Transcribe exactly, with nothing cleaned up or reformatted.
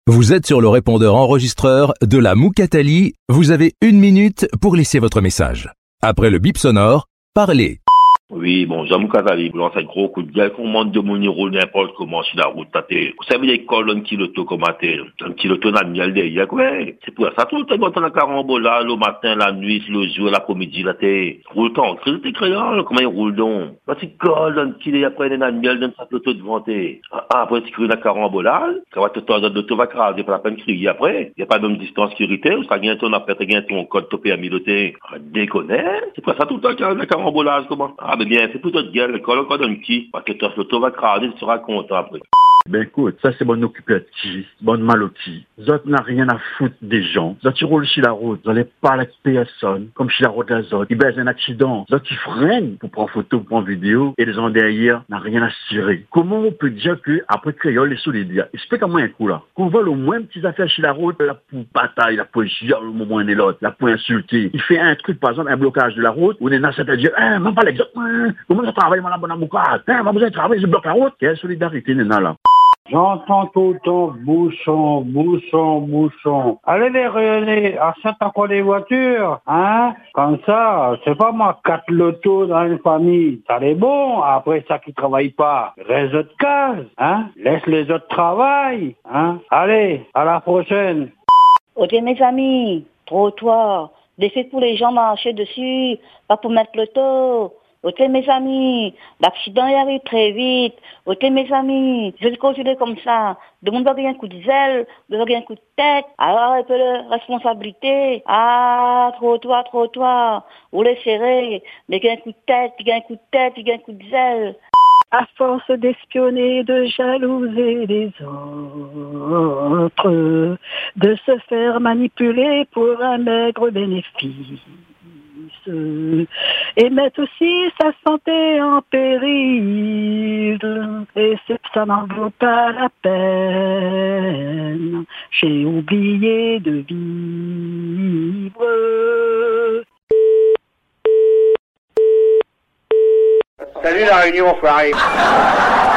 Vous êtes sur le répondeur enregistreur de la Moukatali. Vous avez une minute pour laisser votre message. Après le bip sonore, parlez. Oui, bon, Jean Moukatali, vous lancez un gros coup de gueule, qu'on monte de mon héros n'importe comment sur la route, t'as-t'es. Vous savez, l'école, un petit loto, comment t'es, un petit loto dans le miel derrière, ouais. C'est pour ça, tout le temps, quand on a carambola, le matin, la nuit, le jour, l'après-midi, là, t'es, roule ton, crée tes crayons, comment il roule donc? Bah, tu colles, un petit, après, dans le miel, dans sa loto devant t'es. Ah, après, tu crées la carambola, quand va te tordre de va craser, pas la peine de crier après. Y a pas de distance sécurité, ou ça gagne ton après, t'as gagné ton code, ton permis, loté. Déconner. C'est pour ça, tout le temps, la carambolage, comment? Ah, mais bien, c'est plutôt de gueule, l'école, encore d'un petit, parce que toi, l'auto va craser, tu seras content après. Ben écoute, ça c'est bon occupati, bonne maloti. Zot n'a rien à foutre des gens. Zot ils roulent sur la route, vous n'allez pas avec personne, comme sur la route la zot. Ils baissent un accident. Zot ils freinent pour prendre photo, pour prendre vidéo, et les gens derrière n'a rien à cirer. Comment on peut dire que après créole les solidaires, explique-moi un coup là, qu'on vole au moins petites affaires sur la route, la pour bataille, la pour chier le moment où on est l'autre, la pour insulter. Il fait un truc par exemple, un blocage de la route, où les gens à dire, hein, même pas l'exemple, comment ça travaille mon abonnement boucade, hein, va besoin de travailler, je bloque la route. Quelle solidarité nena là. J'entends tout le temps bouchon, bouchon, bouchon. Allez les rayonner, achète encore des voitures, hein. Comme ça, c'est pas moi, quatre lotos dans une famille. Ça est bon, après ça qui travaille pas, reste de case, hein. Laisse les autres travailler, hein. Allez, à la prochaine. Ok mes amis, trottoir, des faits pour les gens marcher dessus, pas pour mettre l'auto. Ok mes amis, l'accident y arrive très vite. Ok mes amis, je vais continuer comme ça. De monde va gagner un coup de zèle, de va gagner un coup de tête. Alors un peu de responsabilité. Ah, trottoir, trottoir. Vous les serrez. Mais gagne un coup de tête, il gagne un coup de tête, il gagne un coup de zèle. À force d'espionner, de jalouser les autres, de se faire manipuler pour un maigre bénéfice, et mettre aussi sa santé en péril, et c'est ça n'en vaut pas la peine, j'ai oublié de vivre. Salut la réunion, Farid.